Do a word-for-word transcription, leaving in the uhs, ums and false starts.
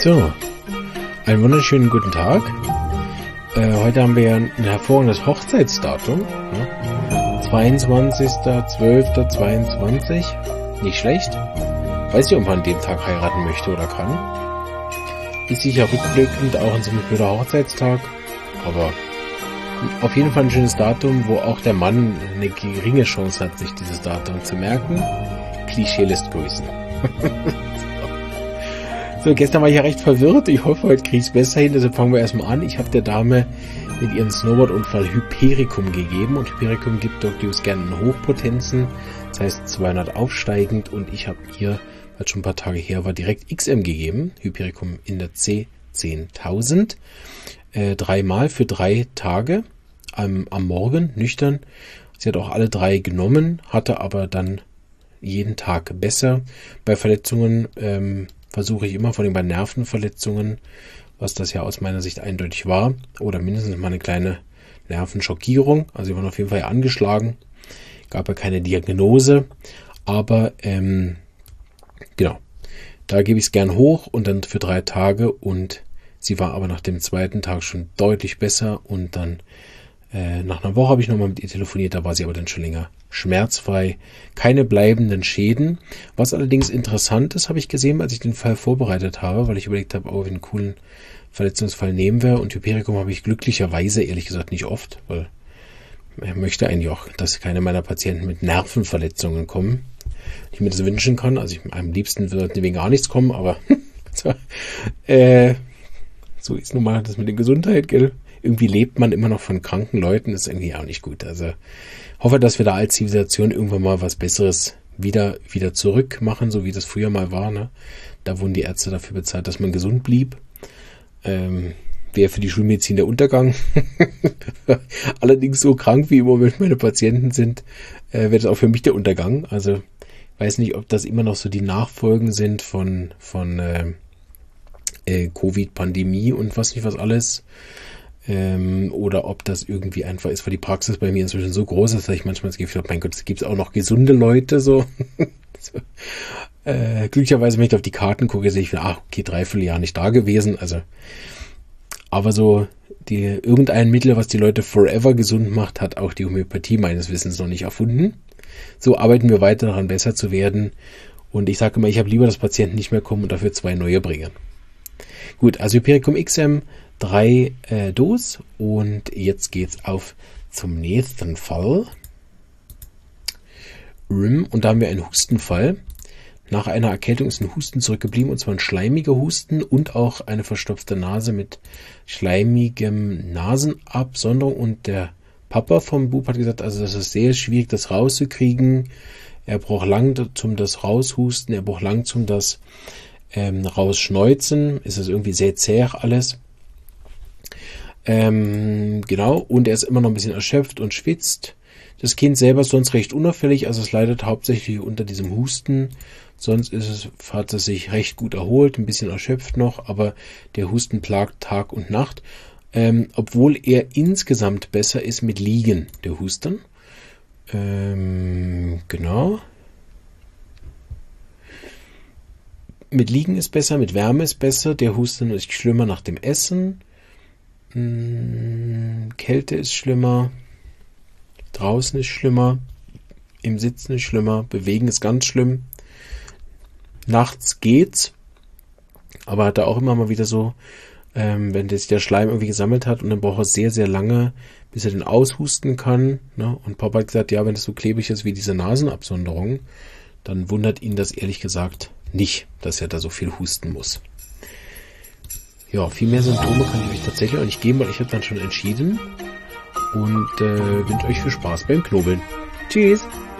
So, einen wunderschönen guten Tag. Äh, heute haben wir ja ein hervorragendes Hochzeitsdatum. Ne? zweiundzwanzigster zwölfter zweiundzwanzig. Nicht schlecht. Weiß nicht, ob man an dem Tag heiraten möchte oder kann. Ist sicher rückblickend auch ein ziemlich blöder Hochzeitstag. Aber auf jeden Fall ein schönes Datum, wo auch der Mann eine geringe Chance hat, sich dieses Datum zu merken. Klischee lässt grüßen. So, gestern war ich ja recht verwirrt. Ich hoffe, heute kriege ich es besser hin. Deshalb fangen wir erstmal an. Ich habe der Dame mit ihrem Snowboard-Unfall Hypericum gegeben. Und Hypericum gibt Doctius gerne in Hochpotenzen. Das heißt zweihundert aufsteigend. Und ich habe ihr, weil es schon ein paar Tage her war, direkt X M gegeben. Hypericum in der C zehntausend. Äh, dreimal für drei Tage am, am Morgen, nüchtern. Sie hat auch alle drei genommen, hatte aber dann jeden Tag besser. Bei Verletzungen ähm, versuche ich immer, vor allem bei Nervenverletzungen, was das ja aus meiner Sicht eindeutig war, oder mindestens mal eine kleine Nervenschockierung. Also sie waren auf jeden Fall angeschlagen, gab ja keine Diagnose, aber ähm, genau, da gebe ich es gern hoch und dann für drei Tage und sie war aber nach dem zweiten Tag schon deutlich besser und dann äh, nach einer Woche habe ich nochmal mit ihr telefoniert, da war sie aber dann schon länger schmerzfrei, keine bleibenden Schäden. Was allerdings interessant ist, habe ich gesehen, als ich den Fall vorbereitet habe, weil ich überlegt habe, oh, einen coolen Verletzungsfall nehmen wir. Und Hypericum habe ich glücklicherweise, ehrlich gesagt, nicht oft, weil ich möchte eigentlich auch, dass keine meiner Patienten mit Nervenverletzungen kommen. Ich mir das wünschen kann. Also ich, am liebsten würde wegen gar nichts kommen, aber so, äh, so ist nun mal das mit der Gesundheit, gell? Irgendwie lebt man immer noch von kranken Leuten, ist irgendwie auch nicht gut. Also hoffe, dass wir da als Zivilisation irgendwann mal was Besseres wieder, wieder zurück machen, so wie das früher mal war. Ne? Da wurden die Ärzte dafür bezahlt, dass man gesund blieb. Ähm, wäre für die Schulmedizin der Untergang. Allerdings so krank, wie im Moment meine Patienten sind, äh, wäre das auch für mich der Untergang. Also ich weiß nicht, ob das immer noch so die Nachfolgen sind von, von äh, äh, Covid-Pandemie und was nicht was alles. Ähm, oder ob das irgendwie einfach ist, weil die Praxis bei mir inzwischen so groß ist, dass ich manchmal das Gefühl habe, mein Gott, es gibt auch noch gesunde Leute, so. so. Äh, glücklicherweise, wenn ich auf die Karten gucke, sehe ich, ach, okay, dreiviertel Jahr nicht da gewesen, also, aber so, die, irgendein Mittel, was die Leute forever gesund macht, hat auch die Homöopathie meines Wissens noch nicht erfunden. So arbeiten wir weiter daran, besser zu werden, und ich sage immer, ich habe lieber, dass Patienten nicht mehr kommen und dafür zwei neue bringen. Gut, also Hypericum X M, drei äh, Dos und jetzt geht's auf zum nächsten Fall. Und da haben wir einen Hustenfall. Nach einer Erkältung ist ein Husten zurückgeblieben, und zwar ein schleimiger Husten und auch eine verstopfte Nase mit schleimigem Nasenabsonderung. Und der Papa vom Bub hat gesagt, also das ist sehr schwierig, das rauszukriegen. Er braucht lang zum das raushusten, er braucht lang zum das ähm, rausschneuzen. Ist das irgendwie sehr zäh alles. Ähm, genau, und er ist immer noch ein bisschen erschöpft und schwitzt. Das Kind selber ist sonst recht unauffällig, also es leidet hauptsächlich unter diesem Husten. Sonst ist es, hat es sich recht gut erholt, ein bisschen erschöpft noch, aber der Husten plagt Tag und Nacht. Ähm, obwohl er insgesamt besser ist mit Liegen, der Husten. Ähm, genau. Mit Liegen ist besser, mit Wärme ist besser, der Husten ist schlimmer nach dem Essen. Kälte ist schlimmer, draußen ist schlimmer, im Sitzen ist schlimmer, Bewegen ist ganz schlimm. Nachts geht's, aber hat er auch immer mal wieder so, ähm, wenn sich der Schleim irgendwie gesammelt hat und dann braucht er sehr, sehr lange, bis er den aushusten kann. Ne? Und Papa hat gesagt, ja, wenn es so klebrig ist wie diese Nasenabsonderung, dann wundert ihn das ehrlich gesagt nicht, dass er da so viel husten muss. Ja, viel mehr Symptome kann ich euch tatsächlich auch nicht geben, weil ich habe dann schon entschieden und äh, wünsche euch viel Spaß beim Knobeln. Tschüss!